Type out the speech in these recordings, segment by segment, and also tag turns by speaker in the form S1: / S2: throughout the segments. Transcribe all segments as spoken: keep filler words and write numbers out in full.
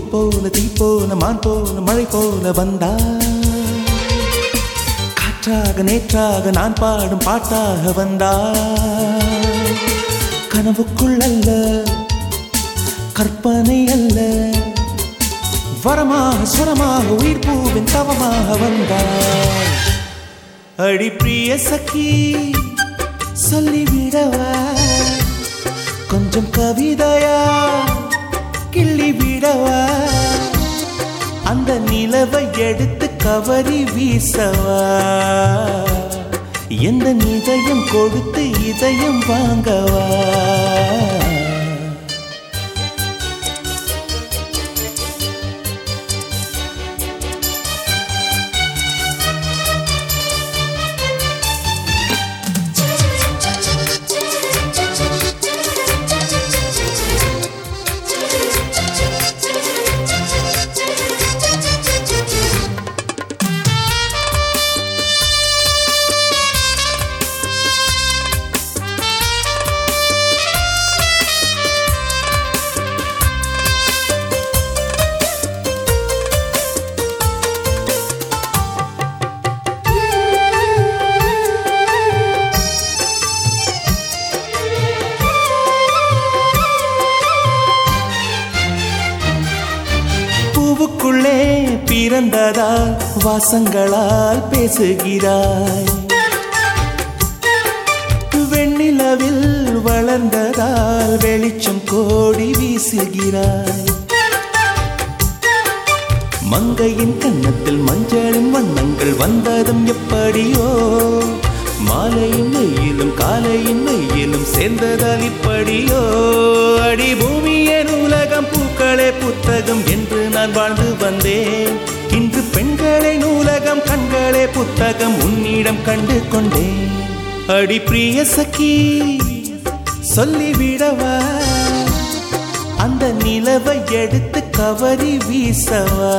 S1: போல தீ போல மான் போல மழை போல வந்தா காற்றாக நேற்றாக நான் பாடும் பாட்டாக வந்தா கனவுக்குள் அல்ல கற்பனை அல்ல வரமாக சுரமாக உயிர் பூவின் தவமாக வந்தாள் அடி பிரிய சखी சொல்லிவிடவா கொஞ்சம் கவிதையா கிள்ளி விடவா அந்த நிலவை எடுத்து கவரி வீசவா எந்த இதயம் கொடுத்து இதயம் வாங்கவா பூவுக்குள்ளே பிறந்ததால் வாசங்களால் பேசுகிறாய் வெண்ணிலவில் வளர்ந்ததால் வெளிச்சம் கோடி வீசுகிறாய் மங்கையின் கன்னத்தில் மஞ்சளின் வண்ணங்கள் வந்ததும் எப்படியோ மாலையின் வெயிலும் காலையின் வெயிலும் சேர்ந்ததால் இப்படியோ அடி பூமியின் உலகம் பூக்களே புத்தகம் என்று நான் வாழ்ந்து வந்தேன் இன்று பெண்களே நூலகம் கண்களே புத்தகம் உன்னிடம் கண்டு கொண்டேன் அடி பிரிய சखी சொல்லிவிடவா அந்த நிலவை எடுத்து கவரி வீசவா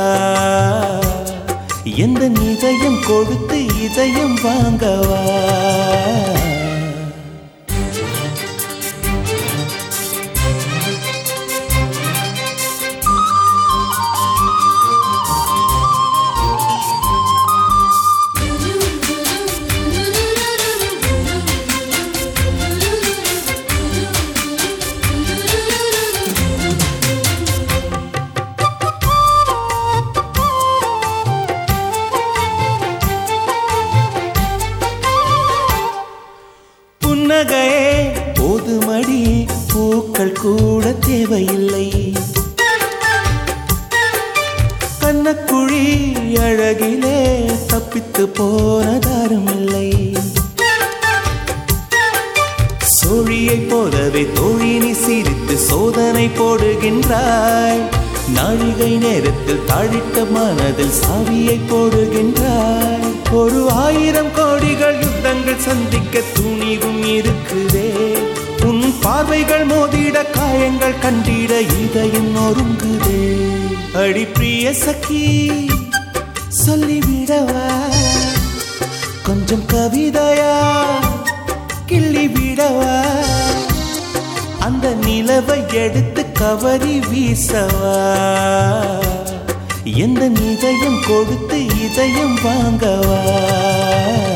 S1: எந்த இதயம் கொடுத்து இதயம் வாங்கவா புன்னகையே போதுமடி பூக்கள் கூட தேவையில்லை கண்ணக்குழி அழகிலே தப்பித்து போனதாரும் இல்லை சோழியை போலவே தோழினி சிரித்து சோதனை போடுகின்றாய் நாழிகை நேரத்தில் தாழிட்ட மனதில் சாவியை போடுகின்றாய் ஒரு ஆயிரம் கோடிகள் யுத்தங்கள் சந்திக்க துணிவும் இருக்குதே உன் பார்வைகள் மோதிட காயங்கள் கண்டிட இதயம் நொறுங்குதே அடி பிரிய சखी சொல்லிவிடவா கொஞ்சம் கவிதையா கிள்ளி விடவா அந்த நிலவை எடுத்து கவரி வீசவா எந்த இதயம் கொடுத்து இதயம் வாங்கவா